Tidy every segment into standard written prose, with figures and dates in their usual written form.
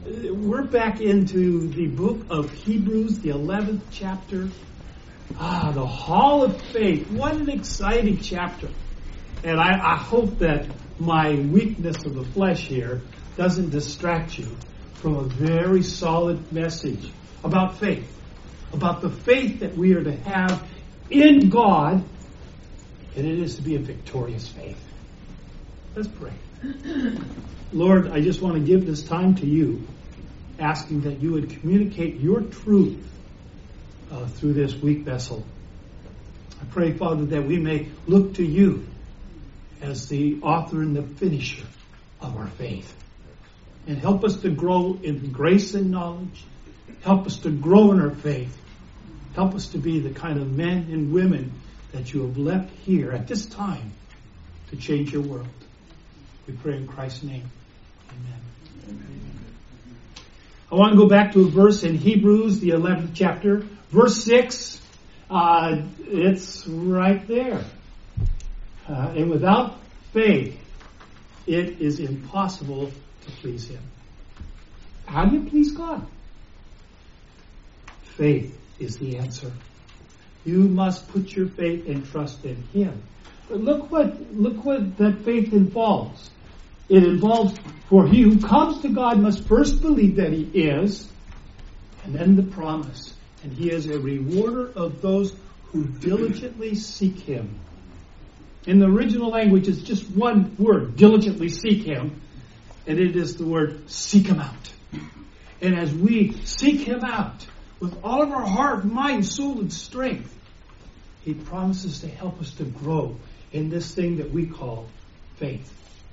We're back into the book of Hebrews, the 11th chapter. The Hall of Faith. What an exciting chapter. And I hope that my weakness of the flesh here doesn't distract you from a very solid message about faith. About the faith that we are to have in God. And it is to be a victorious faith. Let's pray. Lord, I just want to give this time to you, asking that you would communicate your truth through this weak vessel. I pray, Father, that we may look to you as the author and the finisher of our faith. And help us to grow in grace and knowledge. Help us to grow in our faith. Help us to be the kind of men and women that you have left here at this time to change your world. We pray in Christ's name. Amen. I want to go back to a verse in Hebrews, the 11th chapter. Verse 6, it's right there. And without faith, it is impossible to please Him. How do you please God? Faith is the answer. You must put your faith and trust in Him. But look what that faith involves. It involves, for he who comes to God must first believe that He is, and then the promise. And He is a rewarder of those who diligently seek Him. In the original language, it's just one word, diligently seek Him. And it is the word, seek Him out. And as we seek Him out with all of our heart, mind, soul, and strength, He promises to help us to grow in this thing that we call faith.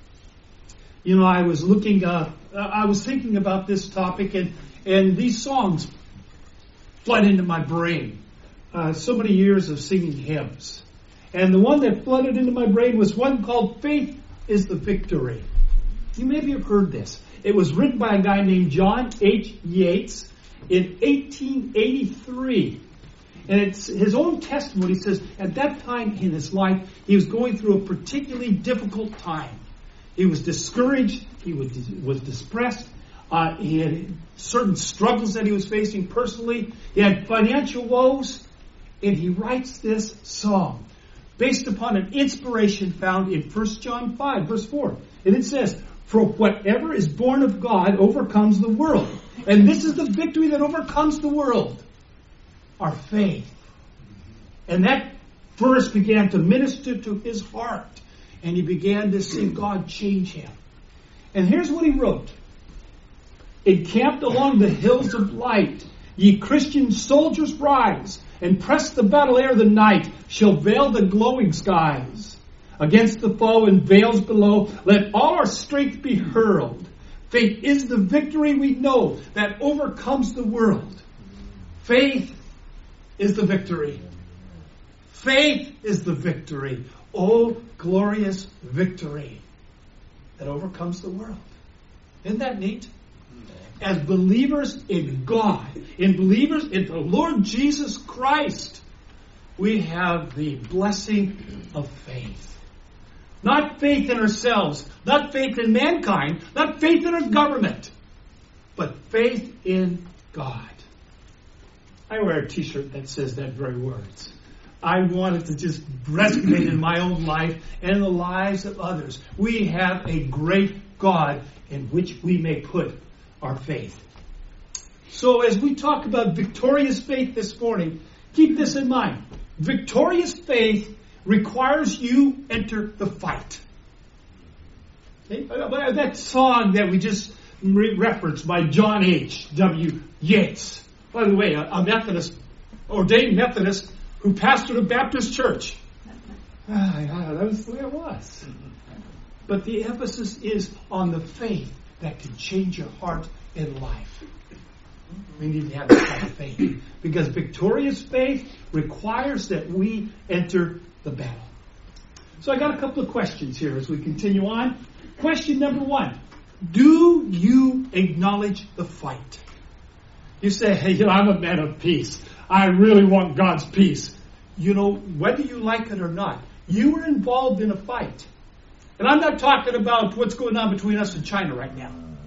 You know, I was thinking about this topic, and these songs flood into my brain. So many years of singing hymns. And the one that flooded into my brain was one called Faith is the Victory. You maybe have heard this. It was written by a guy named John H. Yates in 1883. And it's his own testimony. He says at that time in his life, he was going through a particularly difficult time. He was discouraged. He was depressed. He had certain struggles that he was facing personally. He had financial woes. And he writes this song based upon an inspiration found in 1 John 5, verse 4. And it says, "For whatever is born of God overcomes the world. And this is the victory that overcomes the world, our faith." And that verse began to minister to his heart. And he began to see God change him. And here's what he wrote. "Encamped along the hills of light, ye Christian soldiers rise, and press the battle ere the night shall veil the glowing skies. Against the foe in veils below, let all our strength be hurled. Faith is the victory we know that overcomes the world." Faith is the victory. Faith is the victory. Oh, glorious victory that overcomes the world. Isn't that neat? As believers in God, in believers in the Lord Jesus Christ, we have the blessing of faith. Not faith in ourselves, not faith in mankind, not faith in our government, but faith in God. I wear a t-shirt that says that very words. I want it to just resonate in my own life and in the lives of others. We have a great God in which we may put our faith. So as we talk about victorious faith this morning, keep this in mind. Victorious faith requires you enter the fight. Okay? That song that we just referenced by John H. W. Yates. By the way, a Methodist, ordained Methodist, who pastored a Baptist church. That was the way it was. But the emphasis is on the faith that can change your heart and life. We need to have that kind of faith. Because victorious faith requires that we enter the battle. So I got a couple of questions here as we continue on. Question number 1. Do you acknowledge the fight? You say, hey, I'm a man of peace. I really want God's peace. You know, whether you like it or not, you were involved in a fight. And I'm not talking about what's going on between us and China right now.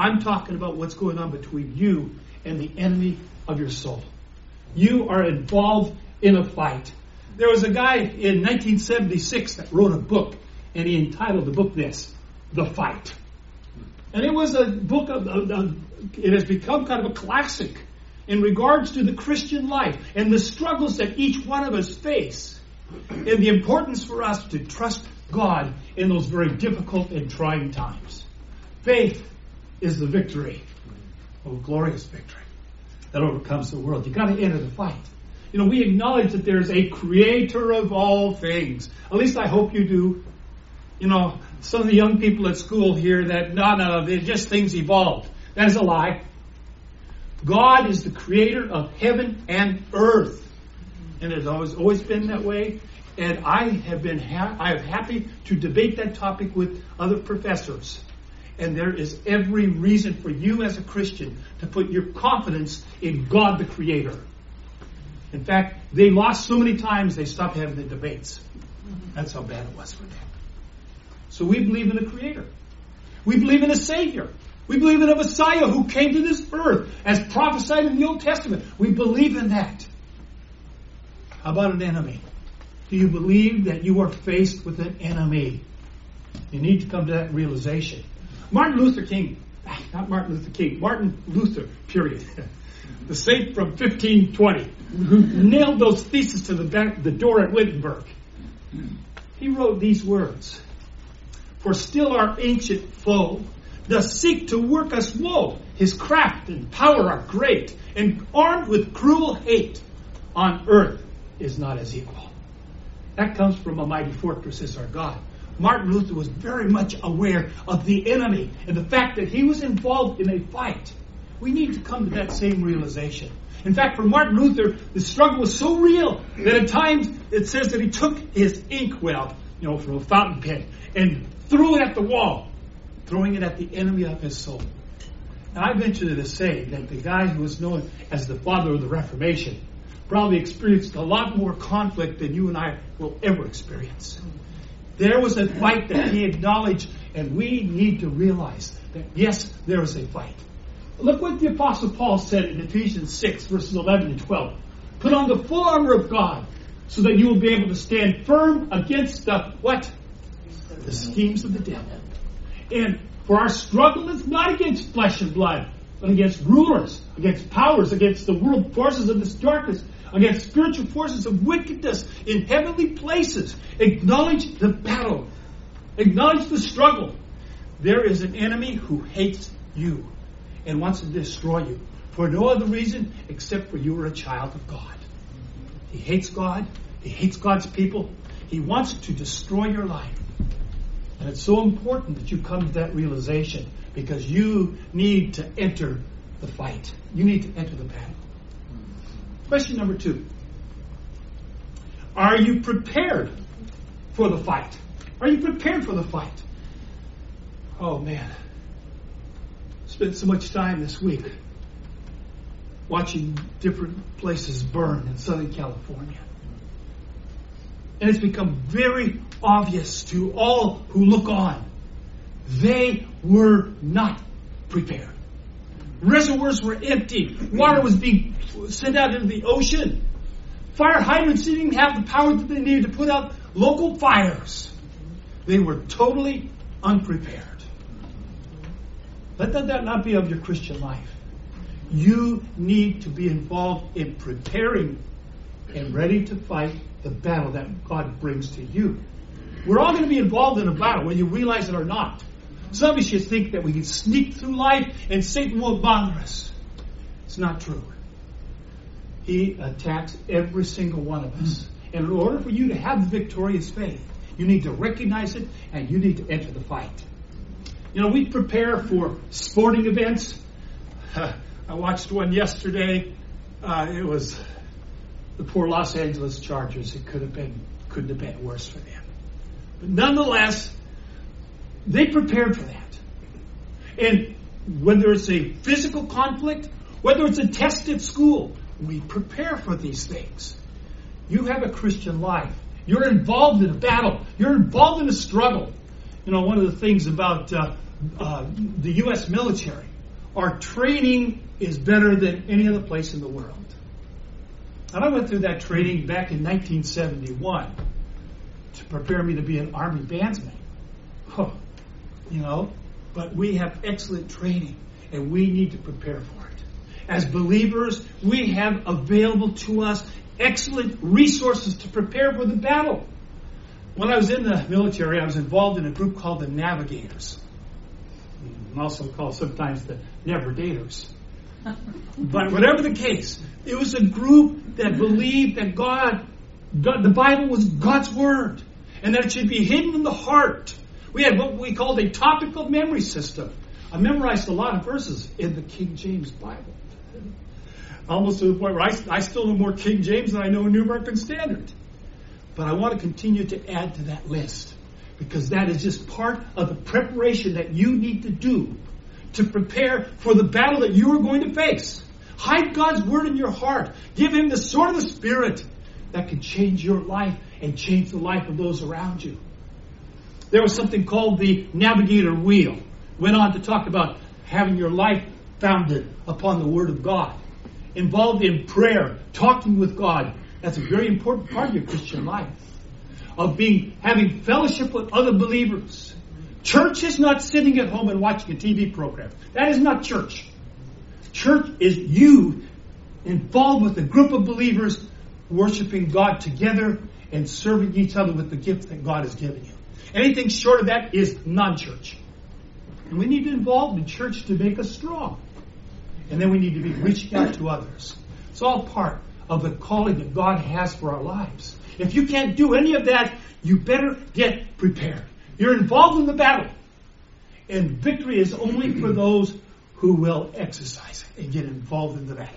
I'm talking about what's going on between you and the enemy of your soul. You are involved in a fight. There was a guy in 1976 that wrote a book, and he entitled the book this, The Fight. And it was a book it has become kind of a classic in regards to the Christian life and the struggles that each one of us face, and the importance for us to trust God in those very difficult and trying times. Faith is the victory, a glorious victory that overcomes the world. You've got to enter the fight. You know, we acknowledge that there's a creator of all things. At least I hope you do. You know, some of the young people at school hear that, no, they're just things evolved. That is a lie. God is the creator of heaven and earth. And it has always been that way. And I have been happy to debate that topic with other professors. And there is every reason for you as a Christian to put your confidence in God the Creator. In fact, they lost so many times they stopped having the debates. That's how bad it was for them. So we believe in a Creator. We believe in a Savior. We believe in a Messiah who came to this earth as prophesied in the Old Testament. We believe in that. How about an enemy? Do you believe that you are faced with an enemy? You need to come to that realization. Martin Luther, period. The saint from 1520, who nailed those theses to the door at Wittenberg. He wrote these words: "For still our ancient foe does seek to work us woe. His craft and power are great, and armed with cruel hate, on earth is not his equal." That comes from "A mighty fortress is our God." Martin Luther was very much aware of the enemy and the fact that he was involved in a fight. We need to come to that same realization. In fact, for Martin Luther, the struggle was so real that at times it says that he took his inkwell, from a fountain pen, and threw it at the wall, throwing it at the enemy of his soul. Now, I venture to say that the guy who was known as the father of the Reformation probably experienced a lot more conflict than you and I will ever experience. There was a fight that he acknowledged, and we need to realize that, yes, there is a fight. Look what the Apostle Paul said in Ephesians 6, verses 11 and 12. "Put on the full armor of God, so that you will be able to stand firm against the schemes of the devil. And for our struggle is not against flesh and blood, but against rulers, against powers, against the world forces of this darkness, against spiritual forces of wickedness in heavenly places." Acknowledge the battle. Acknowledge the struggle. There is an enemy who hates you and wants to destroy you for no other reason except for you are a child of God. He hates God. He hates God's people. He wants to destroy your life. And it's so important that you come to that realization, because you need to enter the fight. You need to enter the battle. Question number 2. Are you prepared for the fight? Are you prepared for the fight? Oh man. Spent so much time this week watching different places burn in Southern California. And it's become very obvious to all who look on. They were not prepared. Reservoirs were empty. Water was being sent out into the ocean. Fire hydrants didn't even have the power that they needed to put out local fires. They were totally unprepared. Let that not be of your Christian life. You need to be involved in preparing and ready to fight the battle that God brings to you. We're all going to be involved in a battle, whether you realize it or not. Some of you think that we can sneak through life and Satan won't bother us. It's not true. He attacks every single one of us. And in order for you to have the victorious faith, you need to recognize it and you need to enter the fight. We prepare for sporting events. I watched one yesterday. It was the poor Los Angeles Chargers. It couldn't have been worse for them. But nonetheless, they prepared for that. And whether it's a physical conflict, whether it's a test at school, we prepare for these things. You have a Christian life. You're involved in a battle. You're involved in a struggle. One of the things about the U.S. military our training is better than any other place in the world. And I went through that training back in 1971 to prepare me to be an Army bandsman. But we have excellent training, and we need to prepare for it. As believers, we have available to us excellent resources to prepare for the battle. When I was in the military, I was involved in a group called the Navigators, and also called sometimes the Never Daters. But whatever the case, it was a group that believed that God, the Bible was God's Word, and that it should be hidden in the heart. We had what we called a topical memory system. I memorized a lot of verses in the King James Bible. Almost to the point where I still know more King James than I know New American Standard. But I want to continue to add to that list, because that is just part of the preparation that you need to do to prepare for the battle that you are going to face. Hide God's Word in your heart. Give Him the sword of the Spirit that can change your life and change the life of those around you. There was something called the Navigator Wheel. Went on to talk about having your life founded upon the Word of God. Involved in prayer, talking with God. That's a very important part of your Christian life. Of having fellowship with other believers. Church is not sitting at home and watching a TV program. That is not church. Church is you involved with a group of believers worshiping God together and serving each other with the gifts that God has given you. Anything short of that is non-church. And we need to involve in church to make us strong. And then we need to be reaching out to others. It's all part of the calling that God has for our lives. If you can't do any of that, you better get prepared. You're involved in the battle. And victory is only for those who will exercise it and get involved in the battle.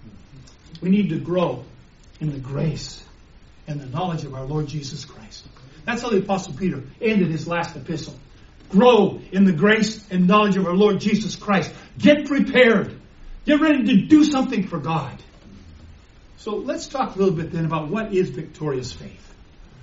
We need to grow in the grace and the knowledge of our Lord Jesus Christ. That's how the Apostle Peter ended his last epistle. Grow in the grace and knowledge of our Lord Jesus Christ. Get prepared. Get ready to do something for God. So let's talk a little bit then about what is victorious faith.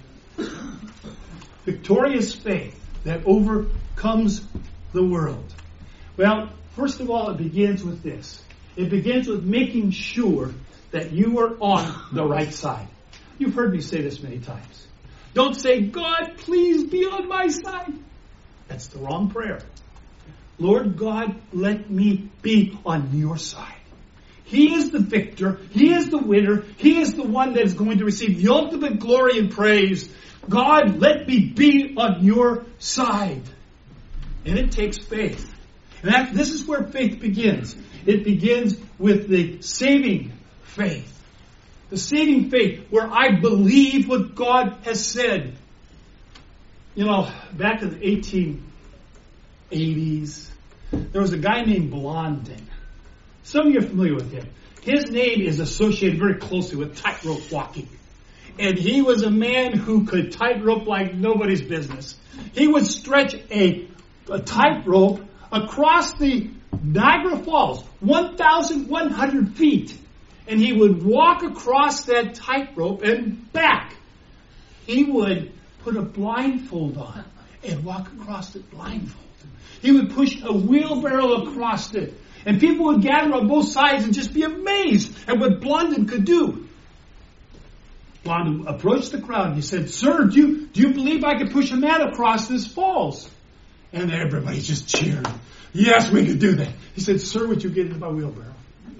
Victorious faith that overcomes the world. Well, first of all, it begins with this. It begins with making sure that you are on the right side. You've heard me say this many times. Don't say, God, please be on my side. That's the wrong prayer. Lord God, let me be on your side. He is the victor. He is the winner. He is the one that is going to receive the ultimate glory and praise. God, let me be on your side. And it takes faith. And this is where faith begins. It begins with the saving faith. The saving faith where I believe what God has said. You know, back in the 1880s, there was a guy named Blondin. Some of you are familiar with him. His name is associated very closely with tightrope walking. And he was a man who could tightrope like nobody's business. He would stretch a tightrope across the Niagara Falls, 1,100 feet. And he would walk across that tightrope and back. He would put a blindfold on and walk across it blindfolded. He would push a wheelbarrow across it. And people would gather on both sides and just be amazed at what Blondin could do. Blondin approached the crowd and he said, Sir, do you believe I could push a man across this falls? And everybody just cheered. Yes, we could do that. He said, Sir, would you get into my wheelbarrow?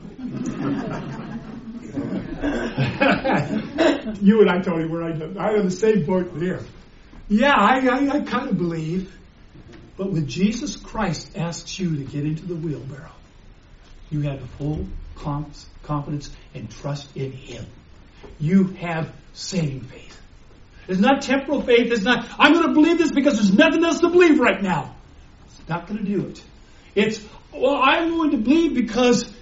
You and I, Tony, we're on the same boat here. Yeah, I kind of believe. But when Jesus Christ asks you to get into the wheelbarrow, you have full confidence and trust in Him. You have saving faith. It's not temporal faith. It's not, I'm going to believe this because there's nothing else to believe right now. It's not going to do it. It's, well, I'm going to believe because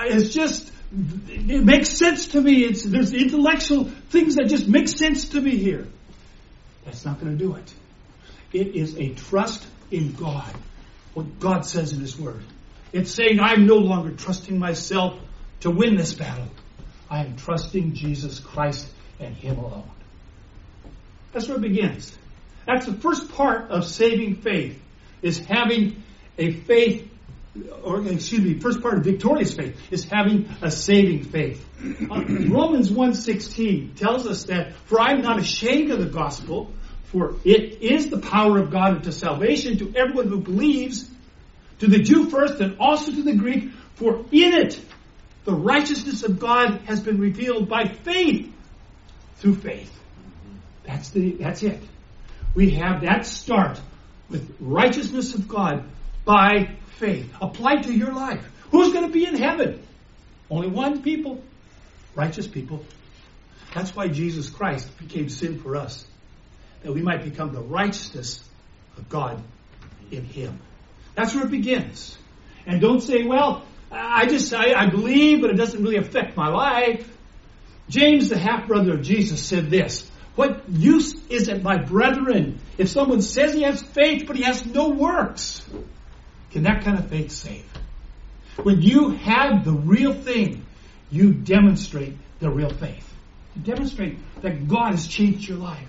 it makes sense to me. There's intellectual things that just make sense to me here. That's not going to do it. It is a trust in God. What God says in His Word. It's saying, I'm no longer trusting myself to win this battle. I am trusting Jesus Christ and Him alone. That's where it begins. That's the first part of saving faith, is having a faith first part of victorious faith is having a saving faith. Romans 1:16 tells us that, for I am not ashamed of the gospel, for it is the power of God unto salvation to everyone who believes, to the Jew first and also to the Greek, for in it the righteousness of God has been revealed by faith, through faith. That's it. We have that start with righteousness of God by faith. Applied to your life. Who's going to be in heaven? Only one people. Righteous people. That's why Jesus Christ became sin for us. That we might become the righteousness of God in Him. That's where it begins. And don't say, well, I believe, but it doesn't really affect my life. James, the half-brother of Jesus, said this: what use is it, my brethren, if someone says he has faith, but he has no works? Can that kind of faith save? When you have the real thing, you demonstrate the real faith. You demonstrate that God has changed your life.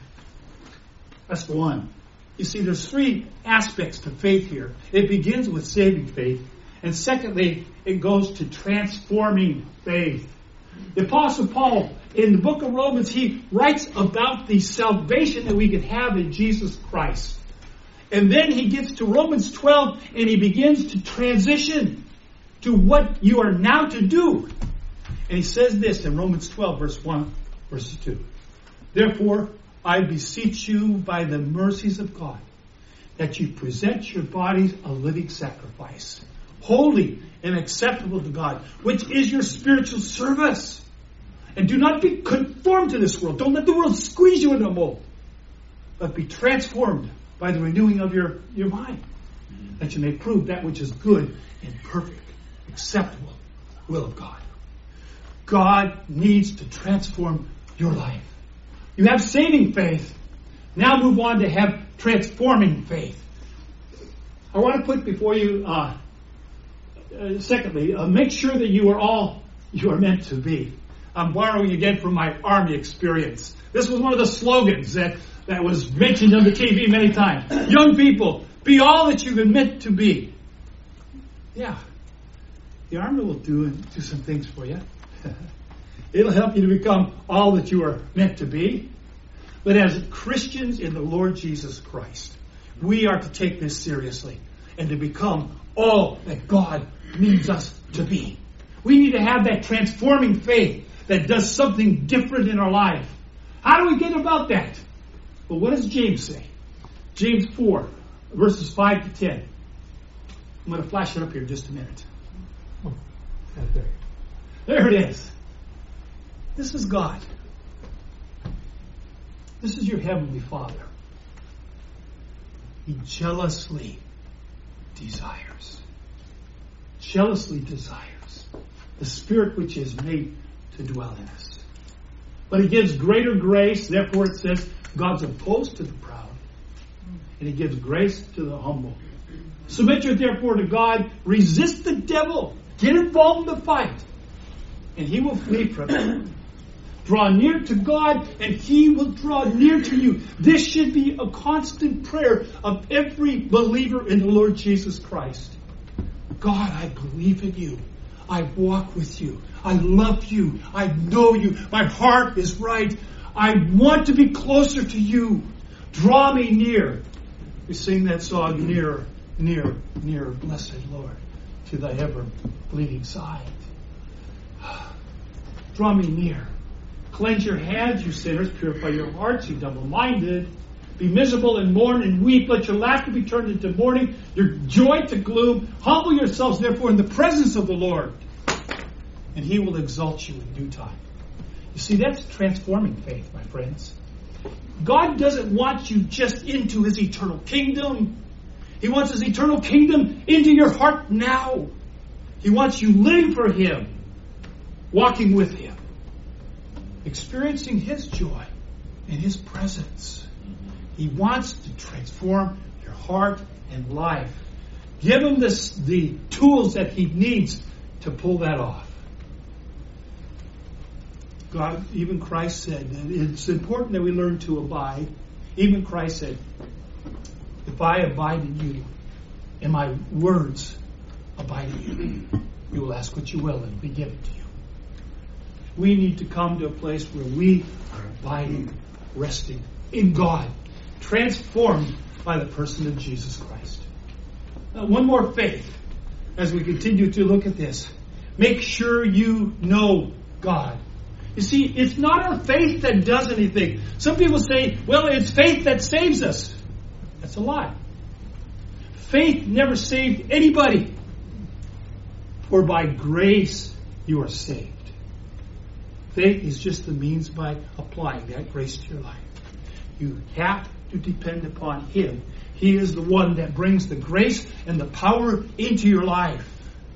That's the one. You see, there's three aspects to faith here. It begins with saving faith. And secondly, it goes to transforming faith. The Apostle Paul, in the book of Romans, he writes about the salvation that we can have in Jesus Christ. And then he gets to Romans 12 and he begins to transition to what you are now to do. And he says this in Romans 12, verse 1, verse 2. Therefore, I beseech you by the mercies of God, that you present your bodies a living sacrifice, holy and acceptable to God, which is your spiritual service. And do not be conformed to this world. Don't let the world squeeze you into a mold. But be transformed by the renewing of your mind, that you may prove that which is good and perfect, acceptable will of God. God needs to transform your life. You have saving faith. Now move on to have transforming faith. I want to put before you, secondly, make sure that you are all you are meant to be. I'm borrowing again from my Army experience. This was one of the slogans that was mentioned on the TV many times. Young people, be all that you've been meant to be. Yeah. The Army will do some things for you. It'll help you to become all that you are meant to be. But as Christians in the Lord Jesus Christ, we are to take this seriously and to become all that God needs us to be. We need to have that transforming faith that does something different in our life. How do we get about that? Well, what does James say? James 4, verses 5 to 10. I'm going to flash it up here in just a minute. There it is. This is God. This is your Heavenly Father. He jealously desires the Spirit which is made to dwell in us. But He gives greater grace. Therefore it says, God's opposed to the proud, and He gives grace to the humble. Submit your therefore to God. Resist the devil. Get involved in the fight, and he will flee from you. Draw near to God, and He will draw near to you. This should be a constant prayer of every believer in the Lord Jesus Christ. God, I believe in You. I walk with You. I love You. I know You. My heart is right. I want to be closer to You. Draw me near. We sing that song, Nearer, Nearer, Nearer, Blessed Lord, to Thy ever-bleeding side. Draw me near. Cleanse your hands, you sinners. Purify your hearts, you double-minded. Be miserable and mourn and weep. Let your laughter be turned into mourning, your joy to gloom. Humble yourselves, therefore, in the presence of the Lord, and He will exalt you in due time. You see, that's transforming faith, my friends. God doesn't want you just into His eternal kingdom. He wants His eternal kingdom into your heart now. He wants you living for Him, walking with Him, experiencing His joy and His presence. He wants to transform your heart and life. Give Him the tools that He needs to pull that off. God, even Christ said that it's important that we learn to abide. Even Christ said, if I abide in You and my words abide in you. You will ask what you will, and it will be given to you. We need to come to a place where we are abiding, resting in God, transformed by the person of Jesus Christ. One more faith as we continue to look at this. Make sure you know God. You see, it's not our faith that does anything. Some people say, well, it's faith that saves us. That's a lie. Faith never saved anybody. For by grace you are saved. Faith is just the means by applying that grace to your life. You have to depend upon Him. He is the one that brings the grace and the power into your life.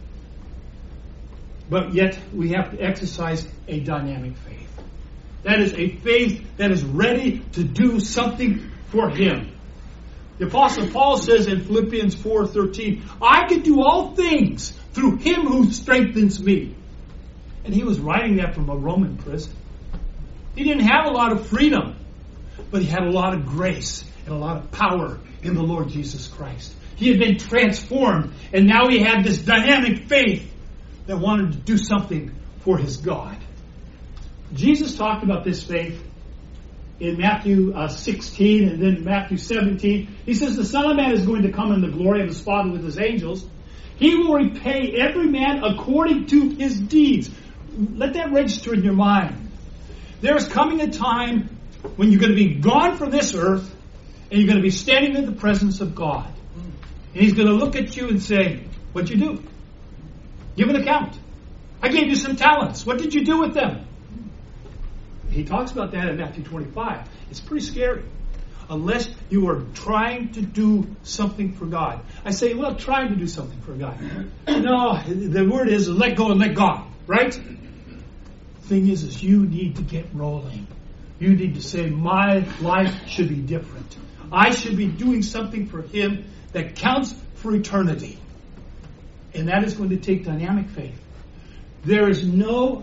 But yet we have to exercise a dynamic faith. That is a faith that is ready to do something for Him. The Apostle Paul says in Philippians 4:13, I can do all things through Him who strengthens me. And he was writing that from a Roman prison. He didn't have a lot of freedom, but he had a lot of grace and a lot of power in the Lord Jesus Christ. He had been transformed, and now he had this dynamic faith that wanted to do something for his God. Jesus talked about this faith in Matthew 16 and then Matthew 17. He says, the Son of Man is going to come in the glory of His Father with His angels. He will repay every man according to his deeds. Let that register in your mind. There is coming a time when you're going to be gone from this earth and you're going to be standing in the presence of God. And He's going to look at you and say, what'd you do? Give an account. I gave you some talents. What did you do with them? He talks about that in Matthew 25. It's pretty scary. Unless you are trying to do something for God. I say, well, trying to do something for God. No, the word is let go and let God. Right? The thing is you need to get rolling. You need to say, my life should be different. I should be doing something for Him that counts for eternity. And that is going to take dynamic faith. There's no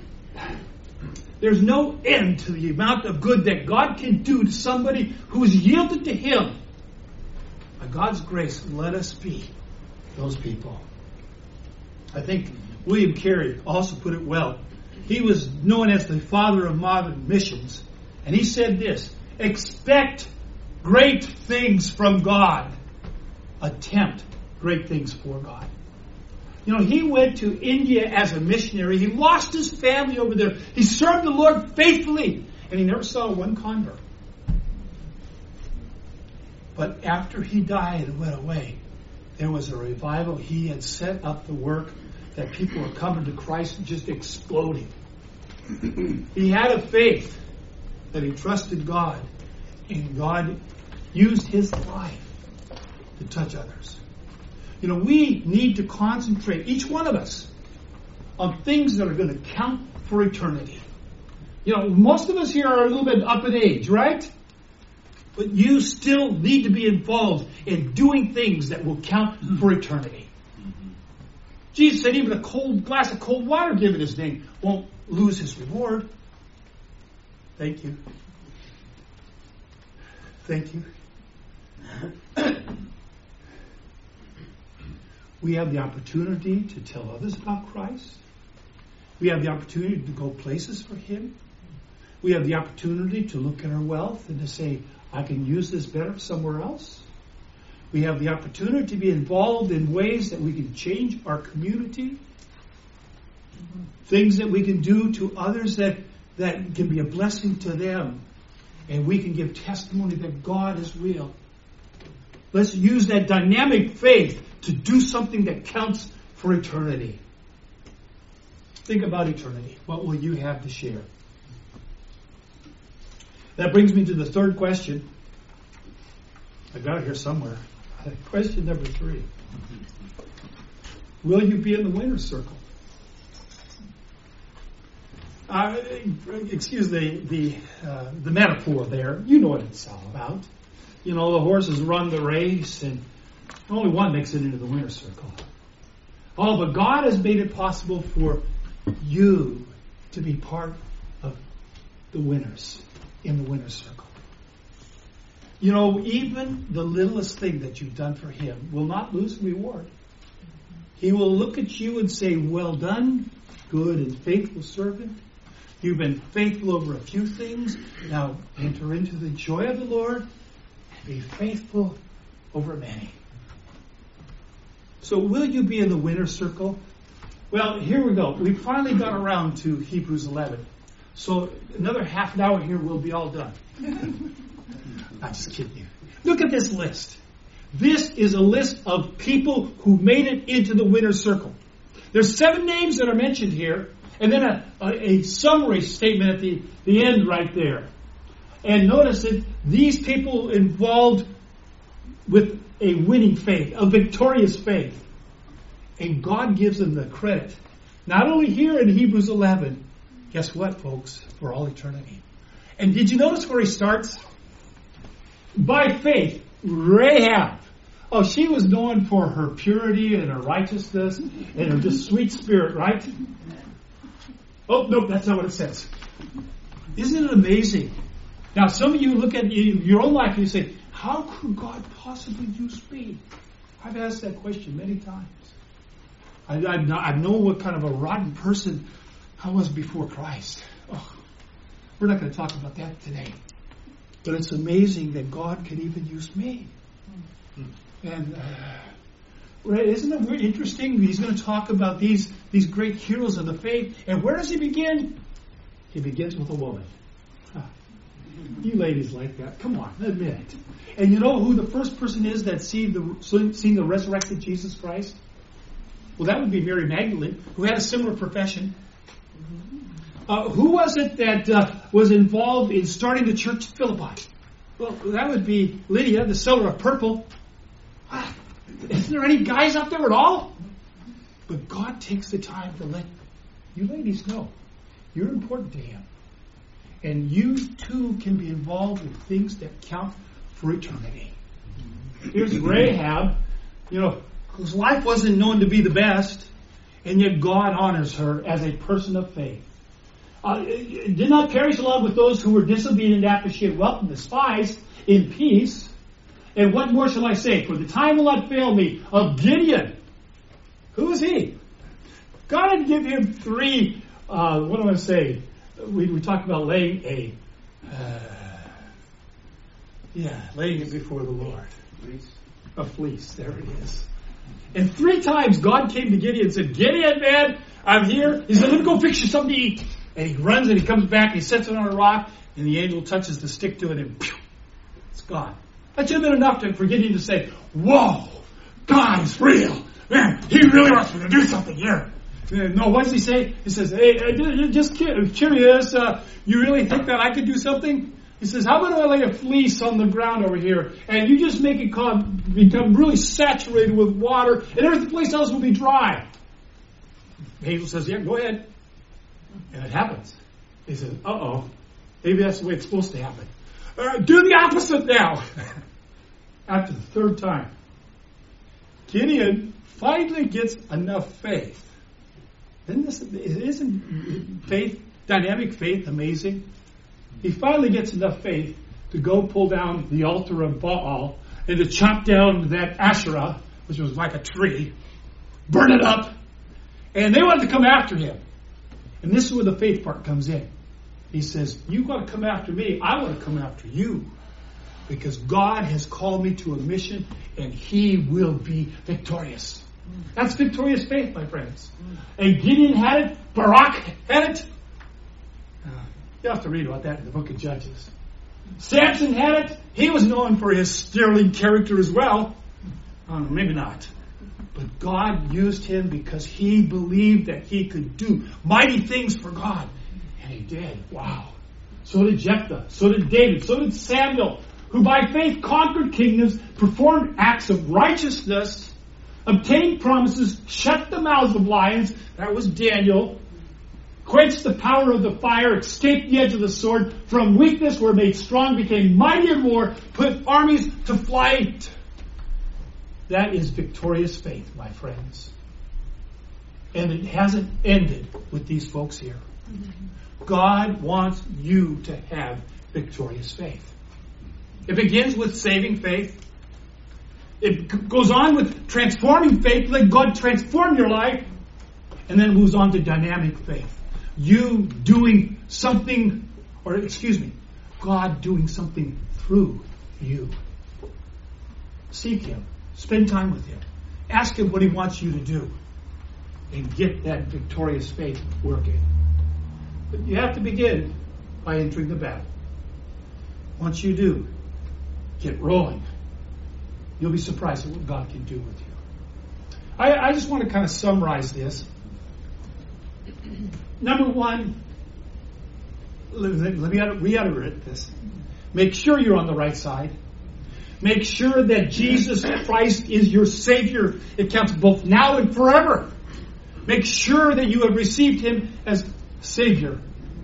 end to the amount of good that God can do to somebody who is yielded to Him. By God's grace, let us be those people. I think William Carey also put it well. He was known as the father of modern missions. And he said this, expect great things from God. Attempt great things for God. You know, he went to India as a missionary. He lost his family over there. He served the Lord faithfully. And he never saw one convert. But after he died and went away, there was a revival. He had set up the work that people were coming to Christ and just exploding. He had a faith that he trusted God. And God used his life to touch others. You know, we need to concentrate, each one of us, on things that are going to count for eternity. You know, most of us here are a little bit up in age, right? But you still need to be involved in doing things that will count for eternity. Jesus said even a cold glass of cold water given His name won't lose His reward. Thank you. Thank you. We have the opportunity to tell others about Christ. We have the opportunity to go places for Him. We have the opportunity to look at our wealth and to say, I can use this better somewhere else. We have the opportunity to be involved in ways that we can change our community. Things that we can do to others that can be a blessing to them. And we can give testimony that God is real. Let's use that dynamic faith to do something that counts for eternity. Think about eternity. What will you have to share? That brings me to the third question. I got it here somewhere. Question number 3. Will you be in the winner's circle? Excuse the metaphor there. You know what it's all about. You know, the horses run the race and only one makes it into the winner's circle. Oh, but God has made it possible for you to be part of the winners in the winner's circle. You know, even the littlest thing that you've done for Him will not lose reward. He will look at you and say, well done, good and faithful servant. You've been faithful over a few things. Now enter into the joy of the Lord and be faithful over many. So will you be in the winner circle? Well, here we go. We finally got around to Hebrews 11. So another half an hour here, we'll be all done. I'm just kidding you. Look at this list. This is a list of people who made it into the winner's circle. There's 7 names that are mentioned here, and then a summary statement at the end right there. And notice that these people involved with a winning faith, a victorious faith. And God gives them the credit. Not only here in Hebrews 11, guess what, folks? For all eternity. And did you notice where he starts? By faith, Rahab. Oh, she was known for her purity and her righteousness and her just sweet spirit, right? Oh, no, that's not what it says. Isn't it amazing? Now, some of you look at your own life and you say, how could God possibly use me? I've asked that question many times. I know what kind of a rotten person I was before Christ. Oh, we're not going to talk about that today. But it's amazing that God could even use me. And isn't it very interesting? He's going to talk about these great heroes of the faith. And where does he begin? He begins with a woman. You ladies like that. Come on, admit it. And you know who the first person is that's seen the resurrected Jesus Christ? Well, that would be Mary Magdalene, who had a similar profession. Who was it that was involved in starting the church at Philippi? Well, that would be Lydia, the seller of purple. Isn't there any guys out there at all? But God takes the time to let you ladies know you're important to Him. And you too can be involved in things that count for eternity. Here's Rahab, whose life wasn't known to be the best, and yet God honors her as a person of faith. Did not perish along with those who were disobedient after she had welcomed the spies in peace. And what more shall I say? For the time will not fail me of Gideon. Who is he? God had given him 3, what do I say? We talked about laying laying it before the Lord. A fleece, there it is. And 3 times God came to Gideon and said, Gideon, man, I'm here. He said, let me go fix you something to eat. And he runs and he comes back and he sets it on a rock and the angel touches the stick to it and pew, it's gone. That should have been enough for Gideon to say, whoa, God is real. Man, He really wants me to do something here. No, what does he say? He says, hey, just curious, you really think that I could do something? He says, how about I lay a fleece on the ground over here and you just make it become really saturated with water and every place else will be dry. The angel says, yeah, go ahead. And it happens. He says, uh-oh, maybe that's the way it's supposed to happen. Do the opposite now. After the 3rd time, Gideon finally gets enough faith. Isn't faith, dynamic faith, amazing? He finally gets enough faith to go pull down the altar of Baal and to chop down that Asherah, which was like a tree, burn it up, and they wanted to come after him. And this is where the faith part comes in. He says, you want to come after me, I want to come after you. Because God has called me to a mission and He will be victorious. That's victorious faith, my friends. And Gideon had it. Barak had it. You have to read about that in the book of Judges. Samson had it. He was known for his sterling character as well. Maybe not. But God used him because he believed that he could do mighty things for God. And he did. Wow. So did Jephthah. So did David. So did Samuel, who by faith conquered kingdoms, performed acts of righteousness, obtained promises, shut the mouths of lions. That was Daniel. Quenched the power of the fire, escaped the edge of the sword. From weakness were made strong, became mighty in war, put armies to flight. That is victorious faith, my friends. And it hasn't ended with these folks here. God wants you to have victorious faith. It begins with saving faith. It goes on with transforming faith, let God transform your life, and then it moves on to dynamic faith. You doing something, God doing something through you. Seek Him. Spend time with Him. Ask Him what He wants you to do. And get that victorious faith working. But you have to begin by entering the battle. Once you do, get rolling. You'll be surprised at what God can do with you. I just want to kind of summarize this. Number one, let me reiterate this. Make sure you're on the right side. Make sure that Jesus Christ is your Savior. It counts both now and forever. Make sure that you have received Him as Savior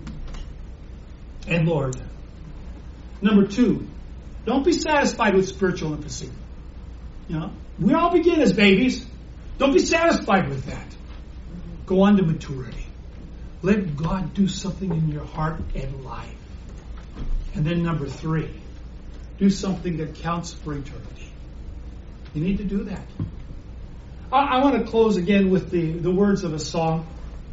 and Lord. Number two, don't be satisfied with spiritual infancy. We all begin as babies. Don't be satisfied with that. Go on to maturity. Let God do something in your heart and life. And then number three, do something that counts for eternity. You need to do that. I want to close again with the words of a song.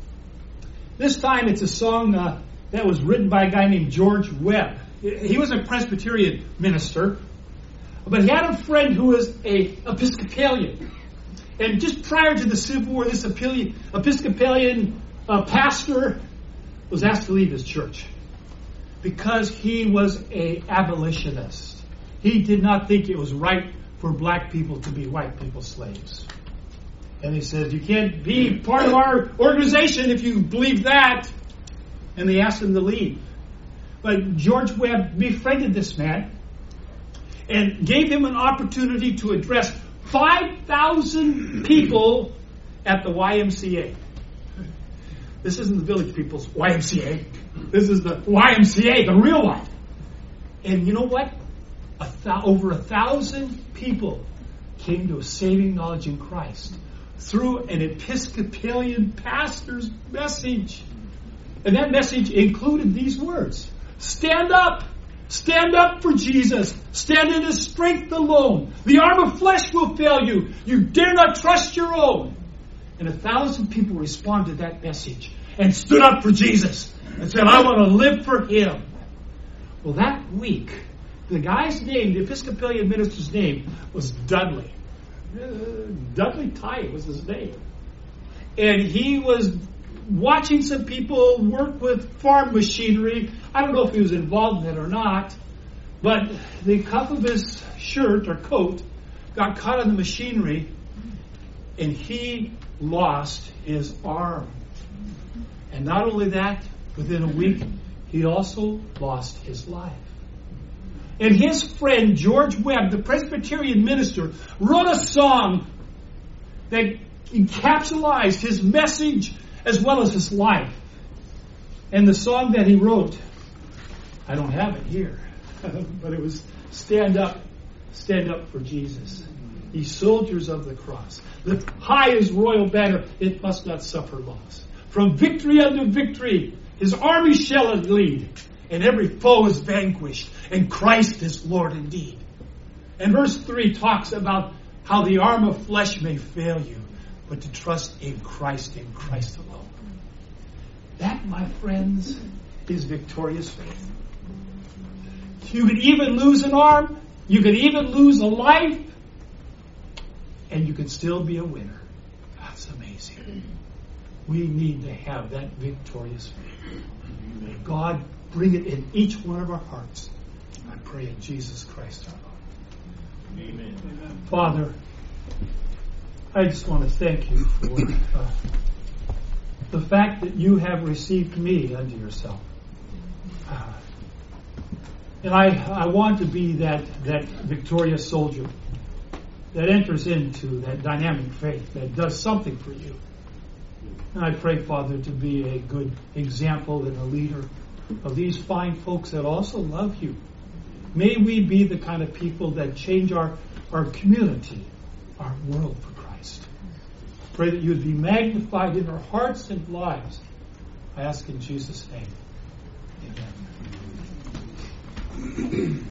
This time it's a song that was written by a guy named George Webb. He was a Presbyterian minister, but he had a friend who was an Episcopalian. And just prior to the Civil War, this Episcopalian pastor was asked to leave his church because he was an abolitionist. He did not think it was right for black people to be white people's slaves. And he said, you can't be part of our organization if you believe that. And they asked him to leave. But George Webb befriended this man and gave him an opportunity to address 5,000 people at the YMCA. This isn't the Village People's YMCA. This is the YMCA, the real one. And you know what? Over 1,000 people came to a saving knowledge in Christ through an Episcopalian pastor's message. And that message included these words. Stand up. Stand up for Jesus. Stand in His strength alone. The arm of flesh will fail you. You dare not trust your own. And 1,000 people responded to that message and stood up for Jesus and said, I want to live for Him. Well, that week, the guy's name, the Episcopalian minister's name, was Dudley. Dudley Tye was his name. And he was watching some people work with farm machinery. I don't know if he was involved in it or not, but the cuff of his shirt or coat got caught on the machinery and he lost his arm. And not only that, within a week, he also lost his life. And his friend, George Webb, the Presbyterian minister, wrote a song that encapsulated his message as well as his life. And the song that he wrote, I don't have it here, but it was stand up for Jesus. Ye soldiers of the cross, lift high His royal banner, it must not suffer loss. From victory unto victory, His army shall it lead, and every foe is vanquished, and Christ is Lord indeed. And verse 3 talks about how the arm of flesh may fail you, but to trust in Christ alone. That, my friends, is victorious faith. You could even lose an arm, you could even lose a life, and you could still be a winner. That's amazing. We need to have that victorious faith. May God bring it in each one of our hearts. I pray in Jesus Christ our Lord. Amen. Father, I just want to thank you for the fact that you have received me unto yourself. And I want to be that victorious soldier that enters into that dynamic faith, that does something for you. And I pray, Father, to be a good example and a leader of these fine folks that also love you. May we be the kind of people that change our community, our world for Christ. Pray that you would be magnified in our hearts and lives. I ask in Jesus' name. Amen.